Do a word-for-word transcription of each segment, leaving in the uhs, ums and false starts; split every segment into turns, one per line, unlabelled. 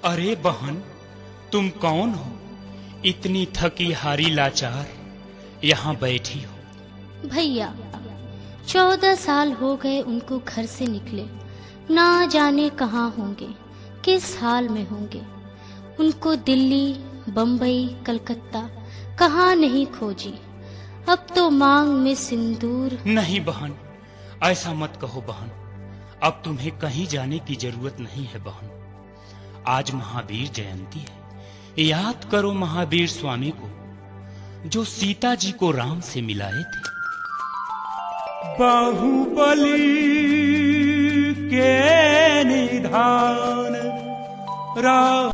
अरे बहन, तुम कौन हो? इतनी थकी हारी लाचार यहाँ बैठी हो।
भैया, चौदह साल हो गए उनको घर से निकले, ना जाने कहाँ होंगे, किस हाल में होंगे। उनको दिल्ली, बम्बई, कलकत्ता कहाँ नहीं खोजी। अब तो मांग में सिंदूर।
नहीं बहन, ऐसा मत कहो बहन। अब तुम्हें कहीं जाने की जरूरत नहीं है बहन। आज महावीर जयंती है। याद करो महावीर स्वामी को, जो सीता जी को राम से मिलाए थे। बाहुबली के निधान राम,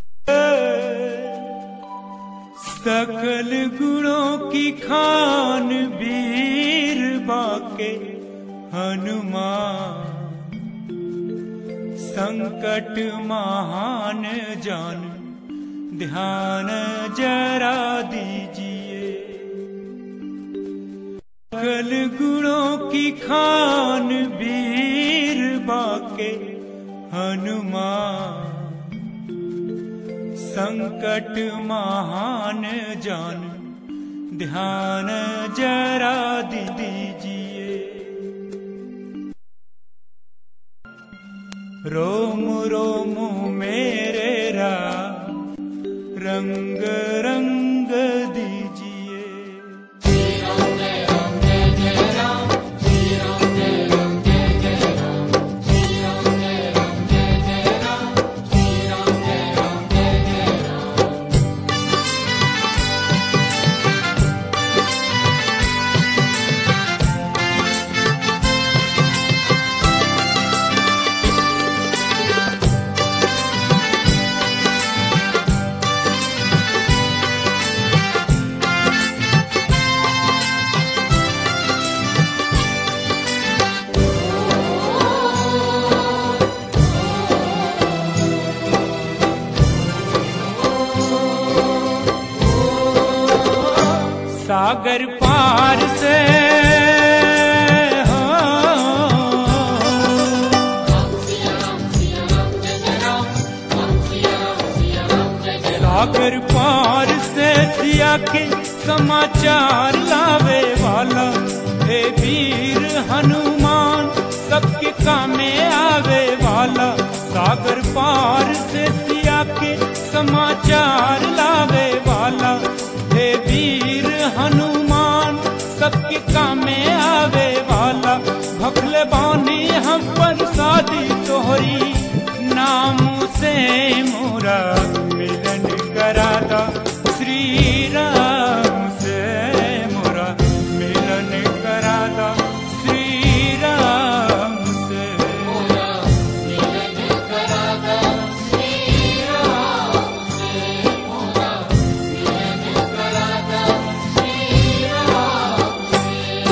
सकल गुणों की खान वीर बाके हनुमान। संकट महान जान ध्यान जरा दीजिए। सकल गुणों की खान वीर बाके हनुमान। संकट महान जान ध्यान जरा दीजिए। रोम रोम मेरे राम रंग रंग दीजिए। सागर पार से हो, सागर पार से सिया के समाचार लावे वाला हे वीर हनुमान, सबके कामे आवे वाला। सागर पार से सिया के समाचार लावे वाला हे वीर हनुमान, सबके कामे आवे वाला। भखले बानी हम पर शादी तोहरी, नाम से मोरा मिलन करादा। श्री राम से मोरा मिलन करादा। श्री राम से मोरा मिलन करादा। श्री राम से मोरा मिलन करादा। श्री राम से।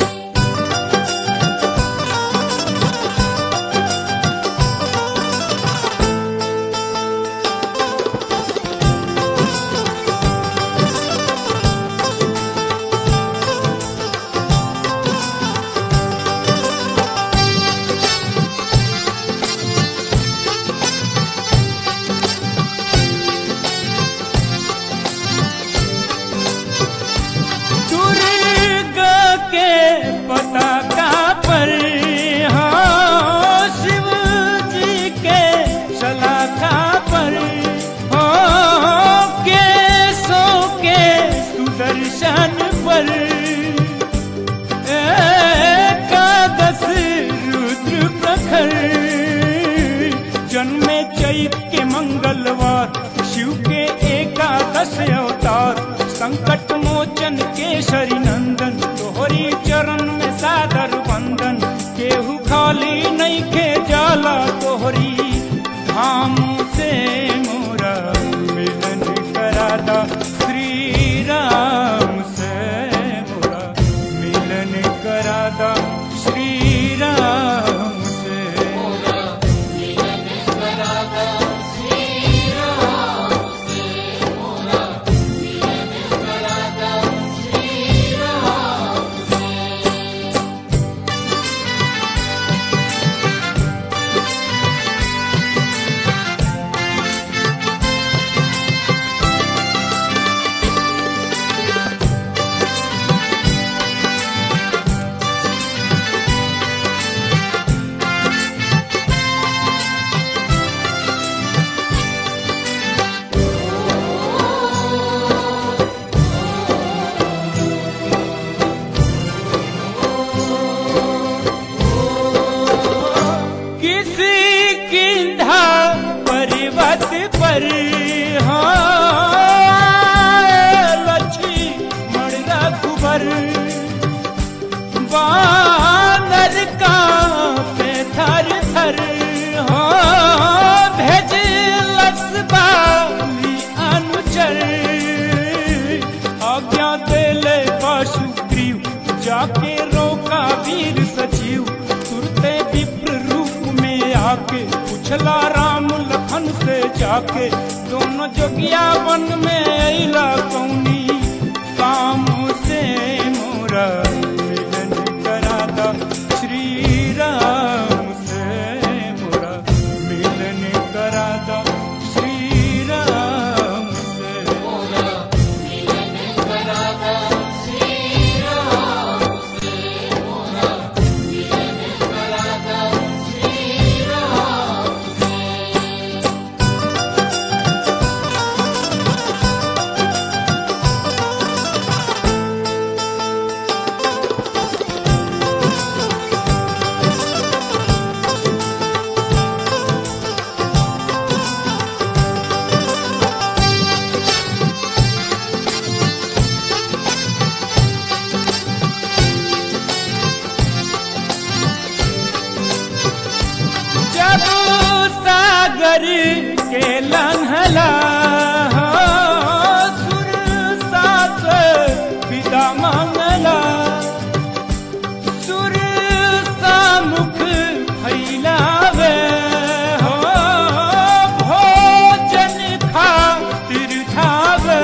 जन्मे चैत के मंगलवार, शिव के एकादश अवतार। संकट मोचन केशरी नंदन, तोहरी चरण में सादर वंदन। केहू खाली नहीं खे जाला तोहरी धाम से मोरा मिलन करादा। श्री राम से मोरा मिलन करादा। श्री राम से मोरा मिलन करादा। श्री राम से मोरा मिलन करादा। श्री राम किंधा पर्वत पर लक्ष्मण रघुबर वानर का पे थर थर भेजलस बाली अनुचर आज्ञा देले सुग्रीव जाके रोका वीर सचिव तुरते विप्र रूप में आके पूछला राम लखन से जाके दोनों जोगिया वन में अइला कौनी काम से मोरा मिलन करादा श्री राम से मोरा मिलन करादा श्री राम से मोरा मिलन करादा श्री राम से मोरा मिलन करादा श्री राम से। जब सागर के लन्हला सुर सास विदा मांगला सुर सामुख फैलावे हो भोजन खातिर धावे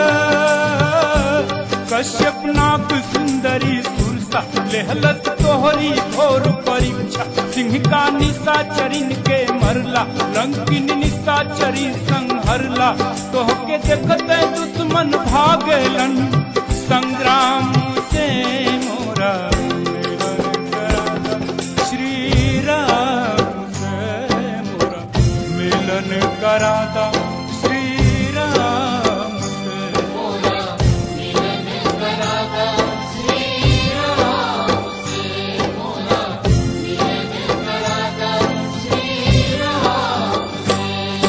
कश्यप नाक सुंदरी सुरसा लेहलत तोहरी घोर परीक्षा सिंह का निशाचरिन के मरला लंकिन निशाचरी संहरला तोहके देखते दुश्मन भागेलन संग्राम से मोरा मिलन करादा श्री राम से मोरा मिलन करादा श्री राम से मोरा मिलन करादा श्री राम से मोरा मिलन करादा श्री राम से।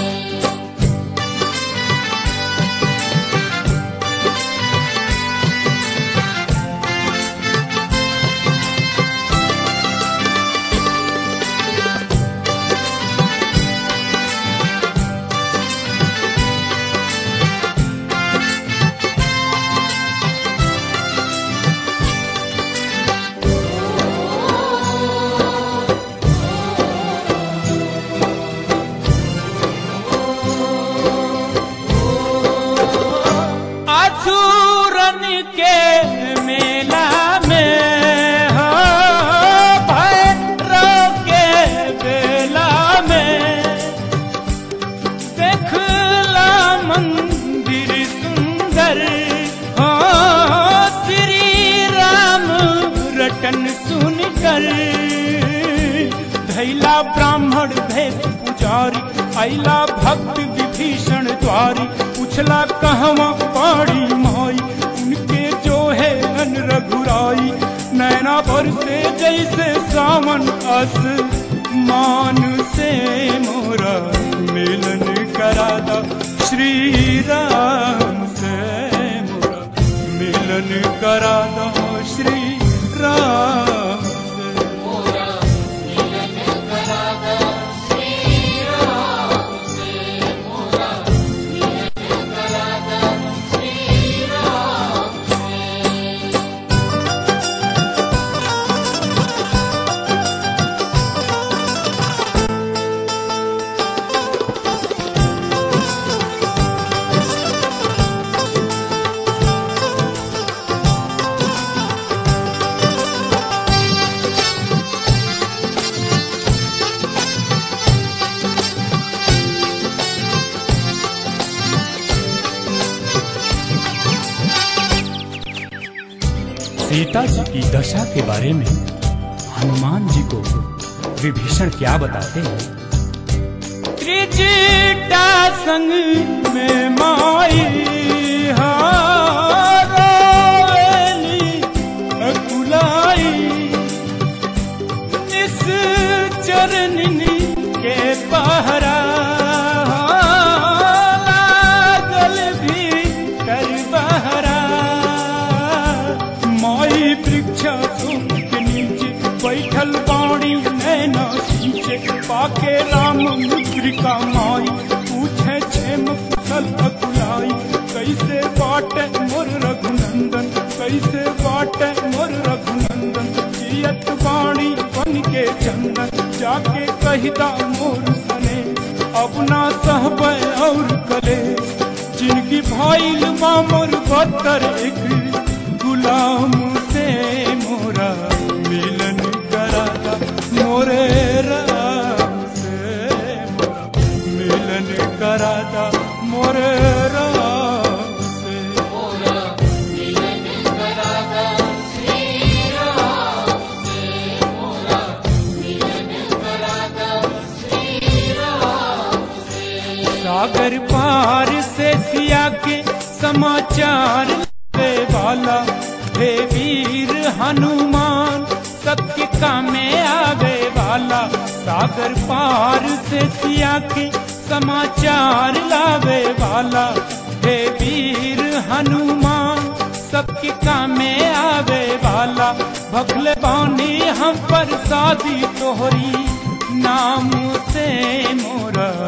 असुरन के मेला में हो भैरव के बेला में देखला मंदिर सुंदर हो श्री राम रटन सुनकर धैला ब्राह्मण भेष पुजारी आइला भक्त विभीषण द्वारी पूछला कहवा पाड़ी माई उनके जो है अन रघुराई नैना पर से जैसे सावन अस मान से मोरा मिलन करादा श्री राम से मोरा मिलन करादा श्री राम से मोरा मिलन करादा श्री राम से मोरा मिलन करादा श्री राम से। सीता जी की दशा के बारे में हनुमान जी को विभीषण क्या बताते हैं? त्रिजटा संग में माई हारोली अकुलाई निस चरनिनी के पहर
सींचे पाके राम मुद्रिका माई पूछे क्षेम कुशल अकुलाई कैसे बाटे मोर रघुनंदन कैसे बाटे मोर रघुनंदन जियत बाणी बन के चंदन जाके कहिदा मोर सने अब ना सहबै और कले जिनकी भाईल मोर बदतर एक गुलाम से मोरा मिलन करादा मोरे राम से मोरा मिलन करादा मोरे राम से
मोरा मिलन करादा श्री राम से मोरा मिलन करादा श्री राम से।
सागर पार से सिया के समाचार ले वाला हे वीर हनुमान सबके कामे आवे वाला सागर पार से सिया के समाचार लावे वाला हे वीर हनुमान सबके कामे आवे वाला भगले बानी हम पर शादी तोहरी नाम से मोरा